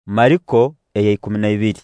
Mariko 12.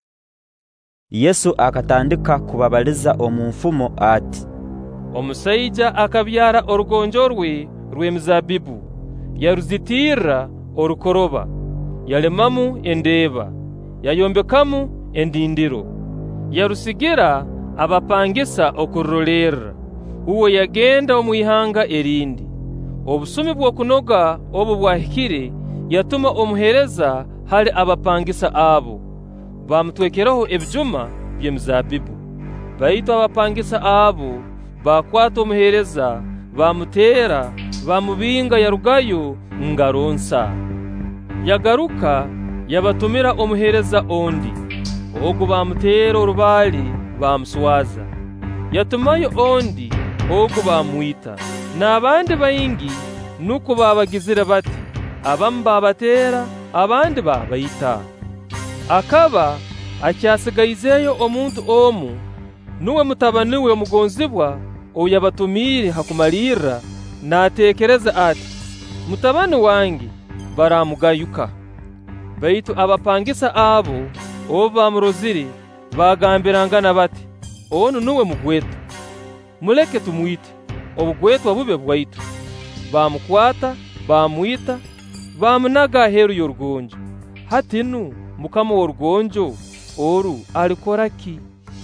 Yesu akatandika kubabaliza omumfumo ati, Omusaija akabyara orugonjo rw'emizabibu, yaruzitira orukoroba, yalemamu endeba, yayombekamu endindiro, yarusigira abapangisa okurorera. Uwo yagenda omwihanga erindi. Obusumi bw'okunoga obu bwahikire, yatuma omuhereza hali abapangisa abo, bamutwekeraho ebijuma by'emizabibu. Baitu abapangisa abo bakwata omuhereza, bamutera, bamubinga yarugayo ngaronsa. Yagaruka yabatumira omuhereza ondi, ogu bamutera orubali bamuswaza. Yatumayo ondi, ogu bamwita, n'abandi baingi, nuko babagizira bati, abamu babatera, abandi babaita. Akaba akyasigayizeyo omuntu omu, nuwe mutabani we omugonzibwa oyabatumire hakumalira, natekereza ati, mutabani wange baramugayuka. Baitu abapangisa abo obu bamurozire, bagambirangana bati, onu nuwe mugwetu, muleke tumwite, obugwetwa bube bwaitu. Bamukwata, bamwita, bamunaga aheru y'orugonjo. Hatinu mukama w'orugonjo oru alikoraki?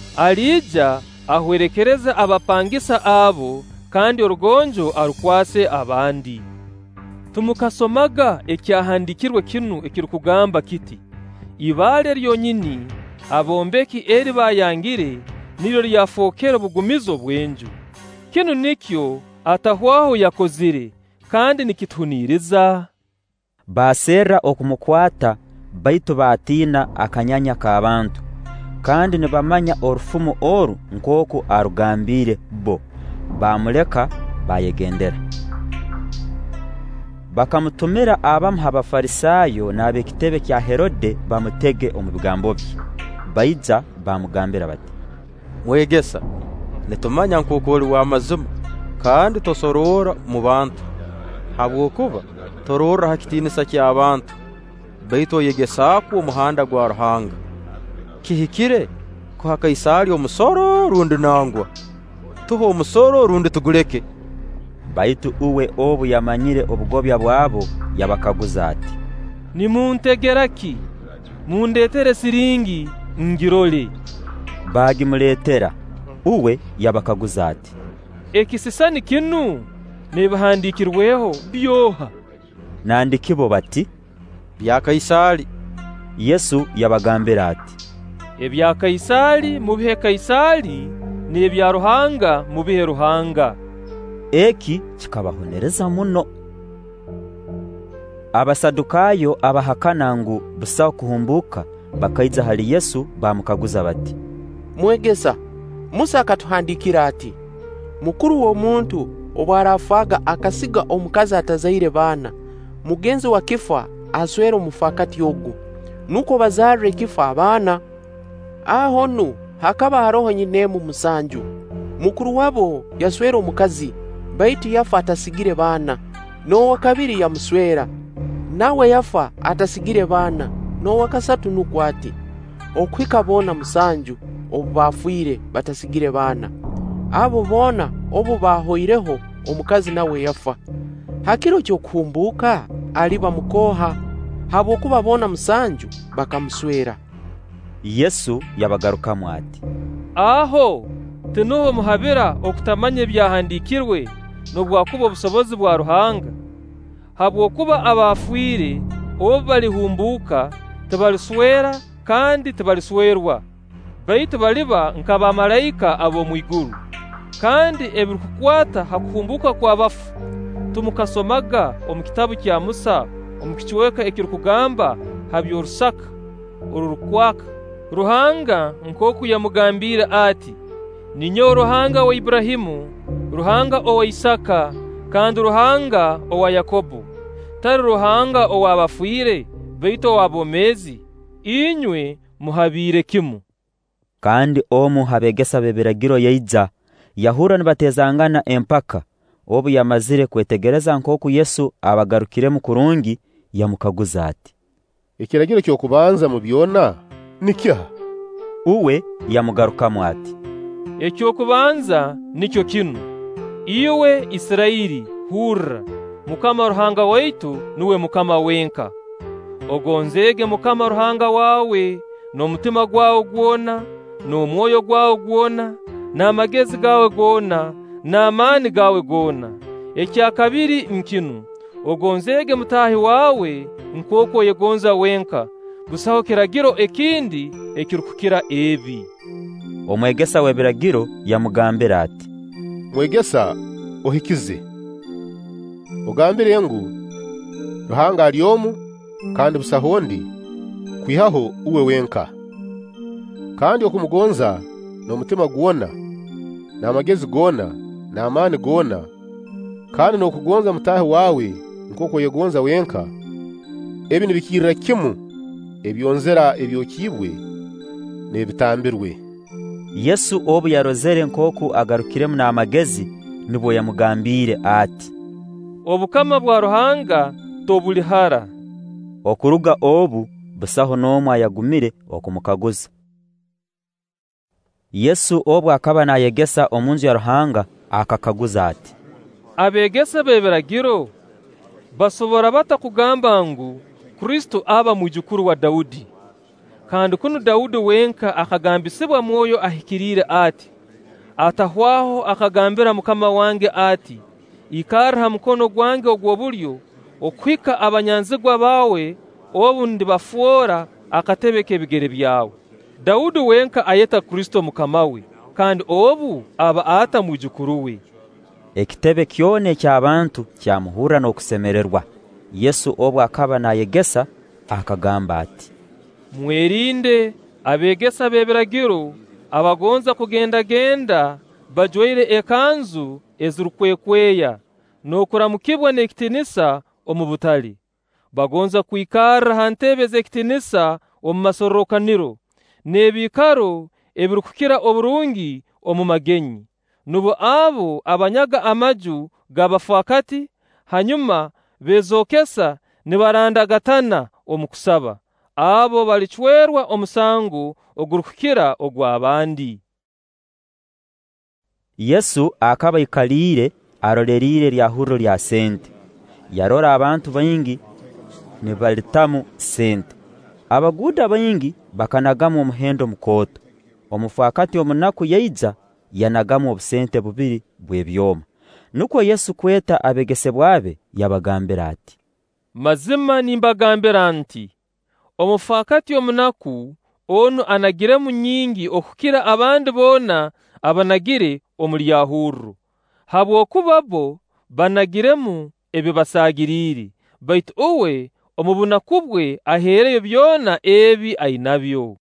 Alija ahwerekereza abapangisa abo, kandi orugonjo arukwase abandi. Tumukasomaga ekyahandikirwe kinu ekirukugamba kiti, ibale lyonyini abombeki eri bayangire niryo lyafokera obugumizo bw'enju. Kinu nikyo atahwaho yakozire, kandi nikituniriza. Basera okumukwata, baitu batina akanyanya k'abantu, kandi nibamanya orufumu oru nk'oku arugambire bo. Bamuleka bayegendera. Bakamutumira abamu h'Abafarisayo n'ab'ekitebe kya Herode bamutege omu bigambo bye. Baija bamugambira bati, Mwegesa, nitumanya nk'oku oli w'amazima, kandi tosorora mu bantu, habwokuba tororra ha kitiinisa ky'abantu, baitu oyegesaako omuhanda gwa Ruhanga. Kihikire kuha Kaisari omusoro rundi nangwa? Tuha omusoro rundi tuguleke? Baitu uwe obu yamanyire obugobya bwabo, yabakaguza ati, Nimuntegeraki? Mundetere siringi ngirole. Bagimuletera. Uwe yabakaguza ati, Ekisisani kinu nibahandikirweho byoha? Nandikibo bati, Bya Kaisari. Yesu yabagambira ati, Ebya Kaisari mubihe Kaisari, n'ebya Ruhanga mubihe Ruhanga. Eki kikabahonereza muno. Abasadukayo abahakana ngu busaho kuhumbuka bakaija hali Yesu bamukaguza bati, Mwegesa, Musa akatuhandikira ati, mukuru w'omuntu obwarafaga akasiga omukazi atazaire baana, mugenzi wa kifa aswera omufakati ogu, nuko bazarre kifa abaana. Ahonu hakaba haroho nyinemu musanju. Mukuru wabo yaswera omukazi, baitu yafa atasigire baana, n'owa kabiri yamuswera, nawe yafa atasigire baana, n'owa kasatu nuko ati, okwika bona musanju obu bafwire batasigire baana. Abo bona obu bahoireho omukazi nawe yafa. Hakiro ky'okuhumbuka aliba mukoha, habwokuba bona musanju bakamuswera. Yesu yabagarukamu ati, Aho tinuho muhabira okutamanya ebyahandikirwe n'obwakuba obusobozi bwa Ruhanga. Habwokuba abafwire obu balihumbuka tibaliswera kandi tibaliswerwa, baitu baliba nk'abamalayika ab'omwiguru. Kandi ebirikukwata hakuhumbuka kw'abafu tumukasomaga omu kitabu kya Musa omu kicweka ekirukugamba habyorusaka orurukwaka. Ruhanga nk'oku yamugambire ati, Ninyo Ruhanga wa Iburahimu, Ruhanga owa Isaka, kandi Ruhanga owa Yakobo. Tari Ruhanga owa bafwire, baitu owa bomezi. Inywe muhabire kimu. Kandi omu habegesa b'ebiragiro yaija, yahura nibatezangana empaka. Obu yamazire kwetegereza nk'oku Yesu abagarukire mu kurungi, yamukaguza ati, Ekiragiro ky'okubanza mu byona nikya. Uwe yamugarukamu ati, ekyokubanza nicyo kinu: iwe Isirayiri hurra, Mukama Ruhanga waitu niwe Mukama wenka. Ogonzege Mukama Ruhanga wawe n'omutima gwawe gwona, n'omwoyo gwawe gwona, n'amagezi gawe gona, n'amaani gawe gona. Ekyakabiri nkinu: ogonzege mutahi wawe nk'oko yegonza wenka. Busaho kiragiro ekindi ekirukukira ebi. Omwegesa w'ebiragiro yamugambira ati, Mwegesa ohikize. Ogambire ngu Ruhanga alyomu kandi busahondi kwihaho uwe wenka. Kandi okumugonza n'omutima gwona, n'amagezi gona, n'amaani gona, kandi n'okugonza mutahi wawe nk'oko yegonza wenka, ebi nibikirira kimu ebyonzera ebyokibwe n'ebitambirwe. Yesu obu yarozere nk'oku agarukiremu n'amagezi, nibwo yamugambire ati, obukama bwa Ruhanga tobulihara. Okuruga obu busaho n'omu ayagumire okumukaguza. Yesu obu akaba nayegesa omunju ya Ruhanga akakaguza ati, abegesa b'ebiragiro basobora bata kugamba ngu Kristo aba mujukuru wa Daudi? Kandi kunu Daudi wenka akagambisibwa mwoyo ahikirire ati, atahwaho akagambira Mukama wange ati, ikara mukono gwange ogw'obulyo okwika abanyanzigwa bawe obu ndibafuora akatebeka ebigere byawe. Daudi wenka ayeta Kristo Mukama we, kandi obu aba ata mujukuru we. Ekitebe kyone ky'abantu kyamuhura n'okusemererwa. Yesu obu akaba nayegesa akagamba ati, mwerinde abegesa b'ebiragiro abagonza kugendagenda bajwaire ekanzu ezirukwekweya n'okuramukibwa n'ekitinisa omu butali. Bagonza kwikara ha ntebe z'ekitinisa omu masorrokaniro n'ebikaro ebirukukira oburungi omu magenyi. Nubo abo abanyaga amaju g'abafakati, hanyuma bezokesa nibarandagatana omu kusaba. Abo balicwerwa omusango ogurukukira ogw'abandi. Yesu akaba ikalire arorerire lya hurro lya sente. Yarora abantu baingi nibalitamu sente. Abaguda baingi bakanagamu omuhendo mukoto. Omufakati omunaku yaija yanagamu obusente bubiri bw'ebyoma. Nuko Yesu kweta abegesebwabe yabagambira ati, mazima nimbagambira nti omufakati omunaku onu anagiremu nyingi okukira abandi bona abanagire omuli yahurru. Habwokuba bo banagiremu ebyo basagirire, baitu uwe omu bunaku bwe ahereyo byona ebi ainabyo.